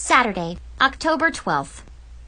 Saturday, October 12th.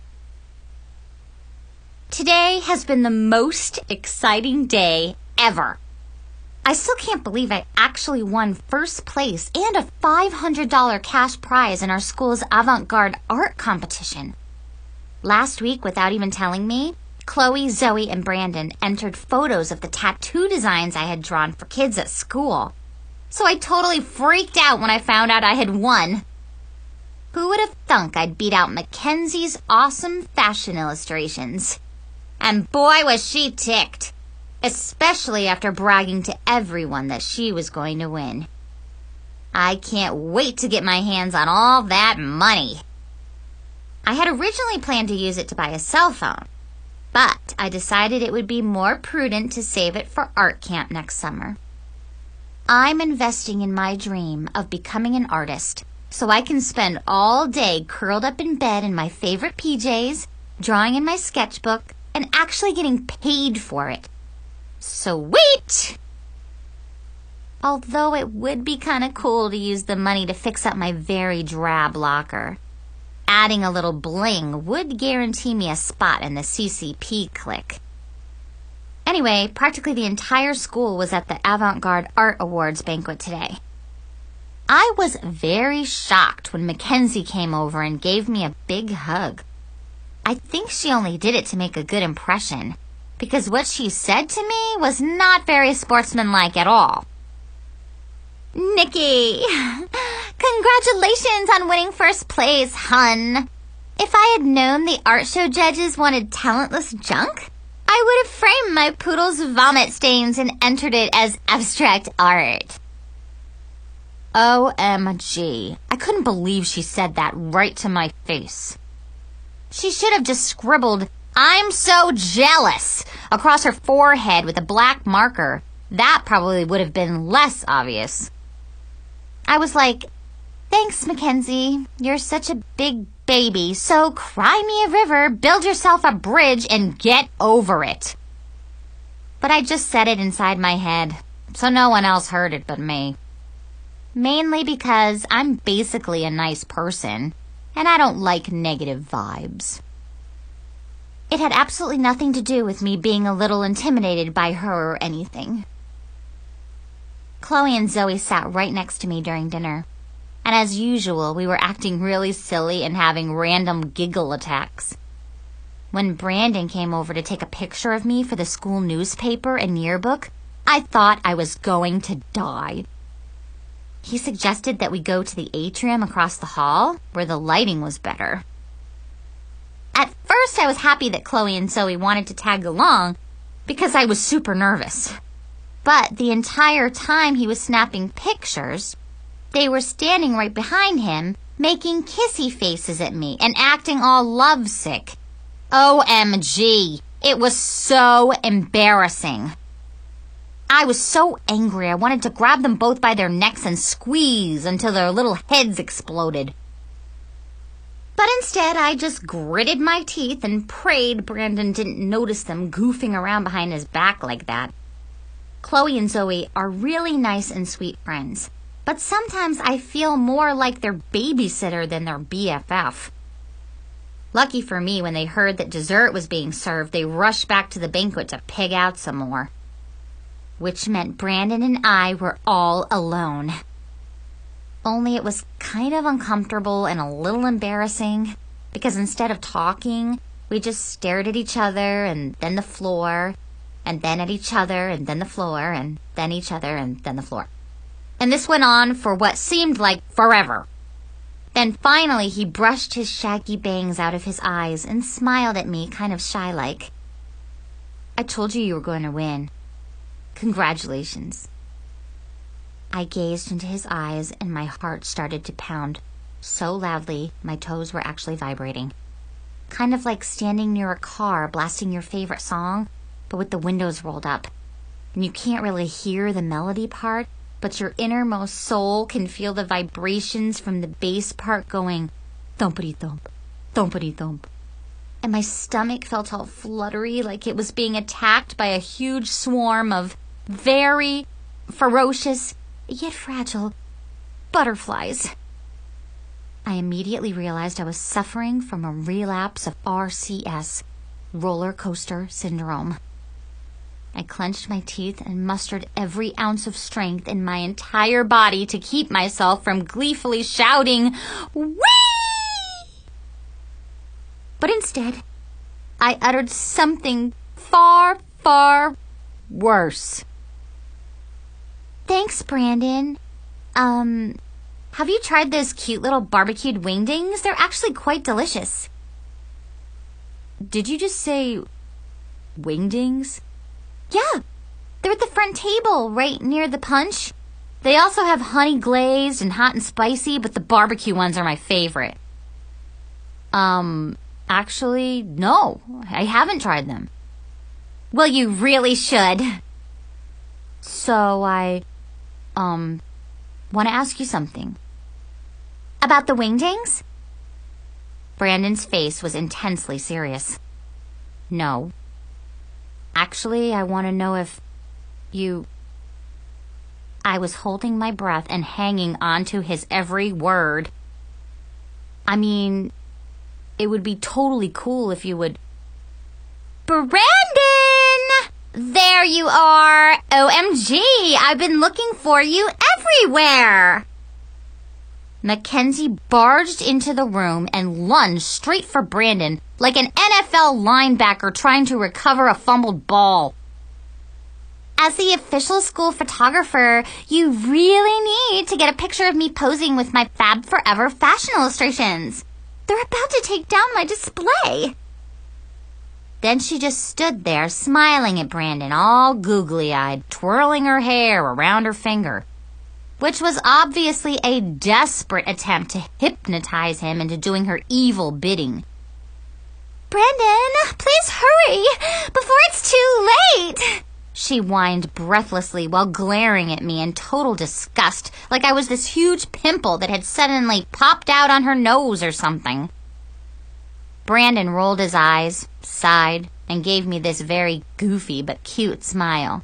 Today has been the most exciting day ever. I still can't believe I actually won first place and a $500 cash prize in our school's avant-garde art competition. Last week, without even telling me, Chloe, Zoe, and Brandon entered photos of the tattoo designs I had drawn for kids at school. So I totally freaked out when I found out I had won. Who would have thunk I'd beat out Mackenzie's awesome fashion illustrations? And boy, was she ticked, especially after bragging to everyone that she was going to win. I can't wait to get my hands on all that money. I had originally planned to use it to buy a cell phone, but I decided it would be more prudent to save it for art camp next summer. I'm investing in my dream of becoming an artist, so I can spend all day curled up in bed in my favorite PJs, drawing in my sketchbook, and actually getting paid for it. Sweet! Although it would be kind of cool to use the money to fix up my very drab locker. Adding a little bling would guarantee me a spot in the CCP clique. Anyway, practically the entire school was at the Avant-Garde Art Awards banquet today. I was very shocked when Mackenzie came over and gave me a big hug. I think she only did it to make a good impression, because what she said to me was not very sportsmanlike at all. Nikki, congratulations on winning first place, hun. If I had known the art show judges wanted talentless junk, I would have framed my poodle's vomit stains and entered it as abstract art. OMG. I couldn't believe she said that right to my face. She should have just scribbled, "I'm so jealous," across her forehead with a black marker. That probably would have been less obvious. I was like, "Thanks, Mackenzie. You're such a big baby, so cry me a river, build yourself a bridge, and get over it." But I just said it inside my head, so no one else heard it but me. Mainly because I'm basically a nice person, and I don't like negative vibes. It had absolutely nothing to do with me being a little intimidated by her or anything. Chloe and Zoe sat right next to me during dinner, and as usual, we were acting really silly and having random giggle attacks. When Brandon came over to take a picture of me for the school newspaper and yearbook, I thought I was going to die. He suggested that we go to the atrium across the hall, where the lighting was better. At first, I was happy that Chloe and Zoe wanted to tag along because I was super nervous. But the entire time he was snapping pictures, they were standing right behind him, making kissy faces at me and acting all lovesick. OMG! It was so embarrassing. I was so angry I wanted to grab them both by their necks and squeeze until their little heads exploded. But instead, I just gritted my teeth and prayed Brandon didn't notice them goofing around behind his back like that. Chloe and Zoe are really nice and sweet friends, but sometimes I feel more like their babysitter than their BFF. Lucky for me, when they heard that dessert was being served, they rushed back to the banquet to pig out some more. Which meant Brandon and I were all alone. Only it was kind of uncomfortable and a little embarrassing, because instead of talking, we just stared at each other and then the floor, and then at each other and then the floor, and then each other and then the floor. And this went on for what seemed like forever. Then finally he brushed his shaggy bangs out of his eyes and smiled at me kind of shy-like. "I told you were going to win. Congratulations." I gazed into his eyes and my heart started to pound so loudly my toes were actually vibrating. Kind of like standing near a car blasting your favorite song, but with the windows rolled up. And you can't really hear the melody part, but your innermost soul can feel the vibrations from the bass part going thumpity-thump, thumpity-thump. And my stomach felt all fluttery, like it was being attacked by a huge swarm of very ferocious, yet fragile, butterflies. I immediately realized I was suffering from a relapse of RCS, roller coaster syndrome. I clenched my teeth and mustered every ounce of strength in my entire body to keep myself from gleefully shouting, "Whee!" But instead, I uttered something far, far worse. "Thanks, Brandon. Have you tried those cute little barbecued wingdings? They're actually quite delicious." Did you just say wingdings? Yeah, they're at the front table, right near the punch. They also have honey glazed and hot and spicy, but the barbecue ones are my favorite. Actually, no, I haven't tried them. Well, you really should. So I, want to ask you something. About the wingdings? Brandon's face was intensely serious. No. Actually, I want to know if you... I was holding my breath and hanging on to his every word. I mean, it would be totally cool if you would... Brandon! There you are! OMG, I've been looking for you everywhere! Mackenzie barged into the room and lunged straight for Brandon like an NFL linebacker trying to recover a fumbled ball. As the official school photographer, you really need to get a picture of me posing with my Fab Forever fashion illustrations. They're about to take down my display. Then she just stood there smiling at Brandon, all googly-eyed, twirling her hair around her finger, which was obviously a desperate attempt to hypnotize him into doing her evil bidding. "Brandon, please hurry, before it's too late," she whined breathlessly while glaring at me in total disgust, like I was this huge pimple that had suddenly popped out on her nose or something. Brandon rolled his eyes, sighed, and gave me this very goofy but cute smile.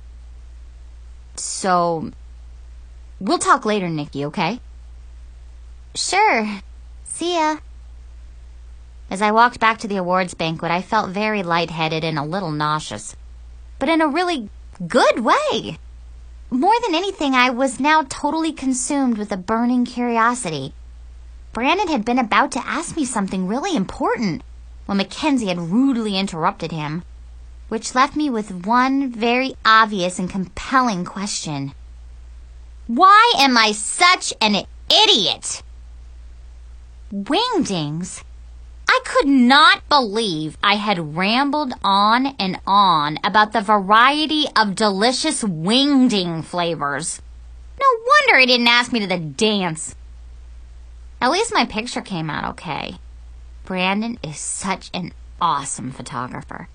"So, we'll talk later, Nikki, okay?" "Sure. See ya." As I walked back to the awards banquet, I felt very lightheaded and a little nauseous, but in a really good way. More than anything, I was now totally consumed with a burning curiosity. Brandon had been about to ask me something really important when Mackenzie had rudely interrupted him, which left me with one very obvious and compelling question. Why am I such an idiot? Wingdings? I could not believe I had rambled on and on about the variety of delicious wingding flavors. No wonder he didn't ask me to the dance. At least my picture came out okay. Brandon is such an awesome photographer.